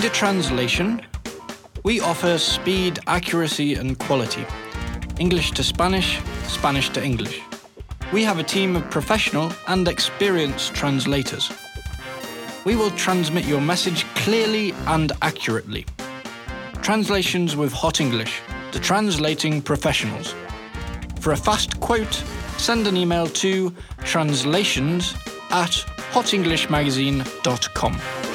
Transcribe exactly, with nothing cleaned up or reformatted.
Need a translation? We offer speed, accuracy and quality. English to Spanish, Spanish to English. We have a team of professional and experienced translators. We will transmit your message clearly and accurately. Translations with Hot English, the translating professionals. For a fast quote, send an email to translations at hot english magazine dot com.